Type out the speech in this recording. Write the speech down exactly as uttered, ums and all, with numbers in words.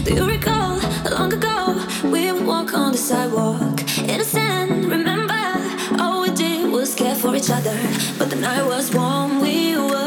Do you recall long ago we would walk on the sidewalk, innocent? Remember, all we did was care for each other. But the night was warm, we were